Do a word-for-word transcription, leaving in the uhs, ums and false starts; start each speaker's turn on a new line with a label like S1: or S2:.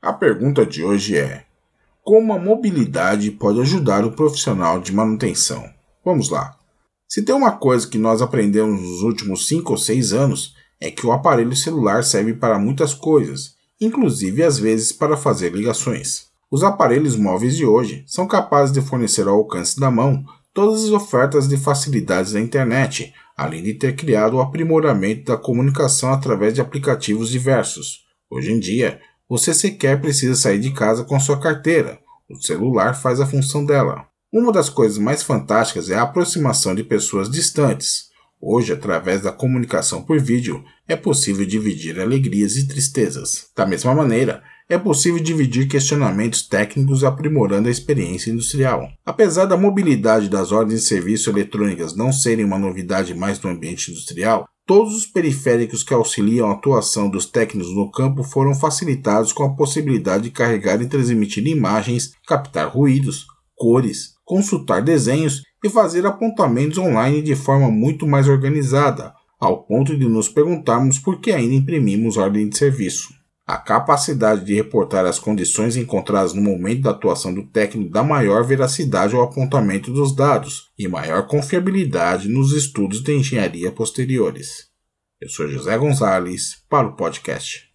S1: A pergunta de hoje é: como a mobilidade pode ajudar o profissional de manutenção? Vamos lá. Se tem uma coisa que nós aprendemos nos últimos cinco ou seis anos, é que o aparelho celular serve para muitas coisas, inclusive às vezes para fazer ligações. Os aparelhos móveis de hoje são capazes de fornecer ao alcance da mão todas as ofertas de facilidades da internet, além de ter criado o aprimoramento da comunicação através de aplicativos diversos. Hoje em dia, você sequer precisa sair de casa com sua carteira. O celular faz a função dela. Uma das coisas mais fantásticas é a aproximação de pessoas distantes. Hoje, através da comunicação por vídeo, é possível dividir alegrias e tristezas. Da mesma maneira, é possível dividir questionamentos técnicos aprimorando a experiência industrial. Apesar da mobilidade das ordens de serviço eletrônicas não serem uma novidade mais no ambiente industrial, todos os periféricos que auxiliam a atuação dos técnicos no campo foram facilitados com a possibilidade de carregar e transmitir imagens, captar ruídos, cores, consultar desenhos e fazer apontamentos online de forma muito mais organizada, ao ponto de nos perguntarmos por que ainda imprimimos ordem de serviço. A capacidade de reportar as condições encontradas no momento da atuação do técnico dá maior veracidade ao apontamento dos dados e maior confiabilidade nos estudos de engenharia posteriores. Eu sou José Gonzalez para o podcast.